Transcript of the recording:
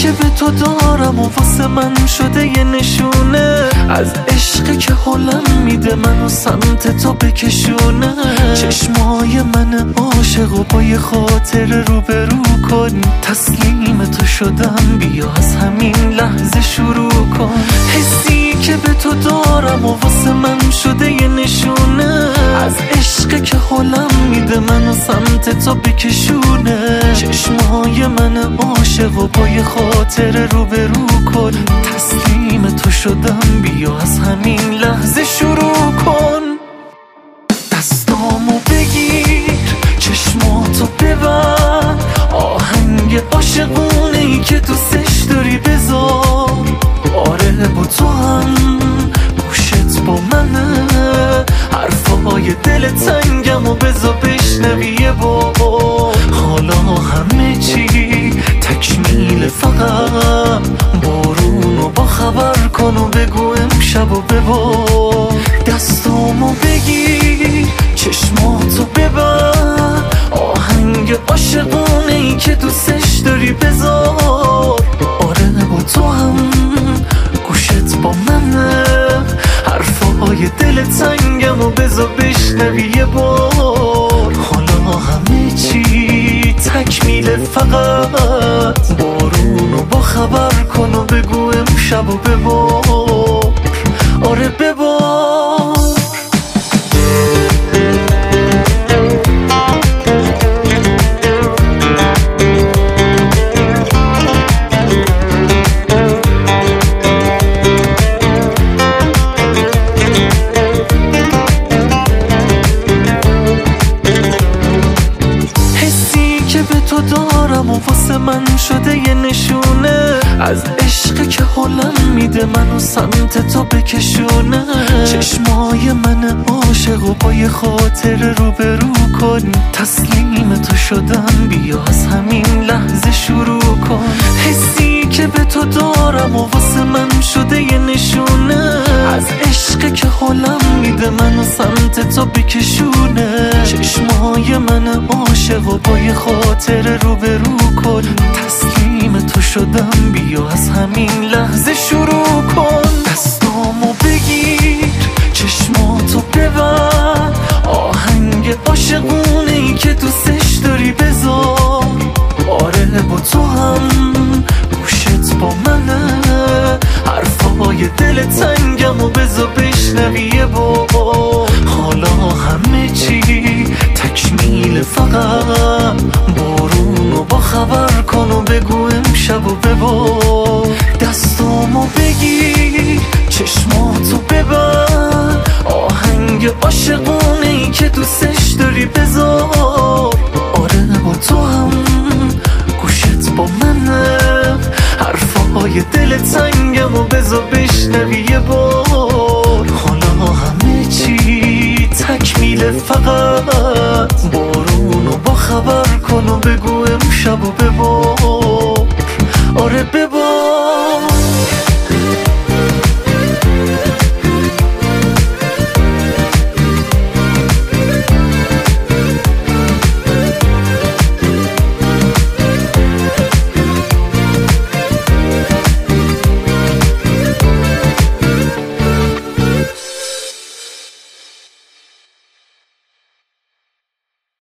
که به تو دارم و واسه من شده یه نشونه از عشق که حالم میده منو سمت تو بکشونه. چشمای من عاشق و با یه خاطر روبرو کن، تسلیم تو شدم بیا از همین لحظه شروع کن. حسی که به تو دارم و واسه من شده یه نشونه از عشق که حالم میده منو سمت تو بکشونه. چشمای من عاشق و با یه خاطر روبرو کن، تسلیم تو شدم بیا از همین لحظه شروع کن. دستامو بگیر چشماتو ببر، آهنگ عاشقونه ای که دوستش داری بذار. آره با تو هم گوشت با منه، حرفای دل تنگم و بذار بشنوی یه بار. حالا همه چی تکمیل، فقط بارونو با خبر کن و بگو امشب و ببار. دستامو بگیر چشماتو ببر، آهنگ عاشقونه ای که دوستش داری بذار. آره با تو هم گوشت با منه، حرفای دل تنگم و بذار بشنوی یه بار. حالا همه چی تکمیل، فقط بارونو با خبر کن و بگو امشب و ببار. آره ببار. تو دارم و واسه من شده یه نشونه از عشق که حالم میده منو سمت تو بکشونه. چشمای من عاشق و با یه خاطر روبرو کن، تسلیم تو شدم بیا از همین لحظه شروع کن. حسی که به تو دارم و واسه من شده یه نشونه از عشق که حالم میده منو سمت تو بکشونه. چشمای من عاشق و با یه خاطر روبرو کن، تسلیم تو شدم بیا از همین لحظه شروع کن. دستامو بگیر چشماتو ببر، آهنگ عاشقونه ای که دوستش داری بذار. آره با تو هم گوشت با منه، حرفای دل تنگم و بذار بشنوی یه بار. حالا همه چی تکمیل، فقط بارونو با خبر کن و بگو امشب و ببار. دستامو بگیر چشماتو ببر، آهنگ عاشقونه ای که دوستش داری بذار. آره با تو هم گوشت با منه، حرفای دل تنگم و بذار بشنوی یه بار. حالا همه چی تکمیل، فقط بارونو با خبر کن و بگو امشب و ببار. آره ببار.